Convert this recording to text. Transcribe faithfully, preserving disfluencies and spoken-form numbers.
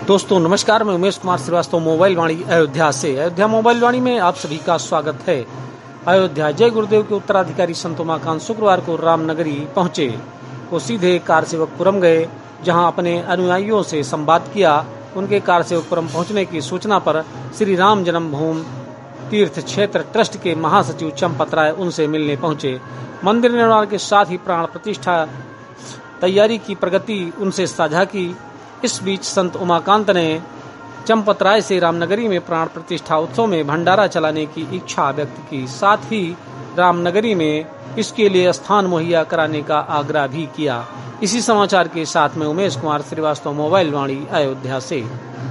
दोस्तों नमस्कार, मैं उमेश कुमार श्रीवास्तव मोबाइल वाणी अयोध्या से। अयोध्या मोबाइल वाणी में आप सभी का स्वागत है। अयोध्या जय गुरुदेव के उत्तराधिकारी संत उमाकांत शुक्रवार को रामनगरी पहुंचे। वो सीधे कारसेवकपुरम गए, जहां अपने अनुयायियों से संवाद किया। उनके कारसेवकपुरम पहुंचने की सूचना पर श्री राम जन्मभूमि तीर्थ क्षेत्र ट्रस्ट के महासचिव चंपत राय उनसे मिलने पहुंचे। मंदिर निर्माण के साथ ही प्राण प्रतिष्ठा तैयारी की प्रगति उनसे साझा की। इस बीच संत उमाकांत ने चंपत राय से रामनगरी में प्राण प्रतिष्ठा उत्सव में भंडारा चलाने की इच्छा व्यक्त की। साथ ही रामनगरी में इसके लिए स्थान मुहैया कराने का आग्रह भी किया। इसी समाचार के साथ में उमेश कुमार श्रीवास्तव मोबाइल वाणी अयोध्या से।